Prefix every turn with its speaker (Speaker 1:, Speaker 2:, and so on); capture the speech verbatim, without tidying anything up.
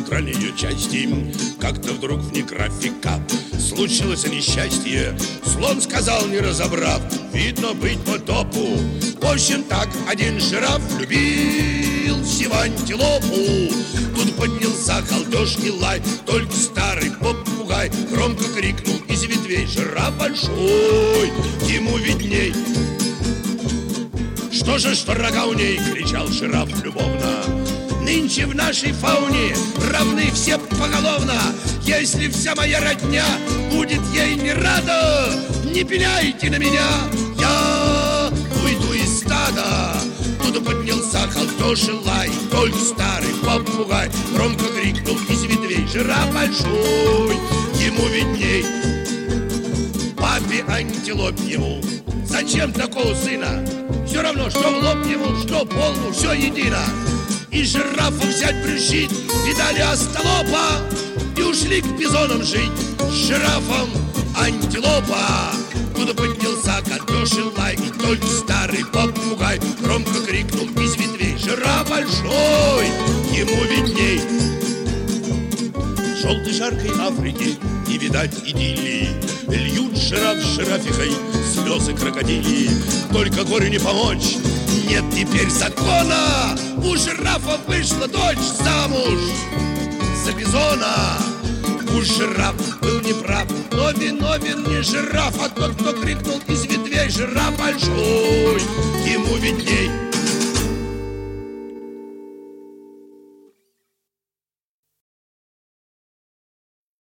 Speaker 1: центральной ее части. Как-то вдруг вне графика случилось несчастье. Слон сказал, не разобрав: видно, быть потопу. В общем, так один жираф любил сего антилопу. Тут поднялся халдеж и лай, только старый попугай громко крикнул из ветвей: жираф большой, ему видней. Что же, что рога у ней, кричал жираф любовно. Нынче в нашей фауне равны все поголовно. Если вся моя родня будет ей не рада, не пеняйте на меня, я уйду из стада. Тут поднялся халдеж и лай, только старый попугай громко крикнул из ветвей: жираф большой, ему видней. Папе антилопьему: зачем такого сына? Все равно, что в лоб ему, что полну, все едино. И жирафу взять брюшит, видали остолопа, и ушли к бизонам жить с жирафом антилопа. Туда поднялся халдеж и лай, и только старый попугай громко крикнул из ветвей: жираф большой, ему видней. В желтой жаркой Африке не видать идиллии, льют жираф с жирафихой слезы крокодилии. Только горю не помочь, нет теперь закона. У жирафа вышла дочь замуж за бизона. У жираф был неправ, но виновен не жираф, а тот, кто крикнул из ветвей: жираф большой, ему видней.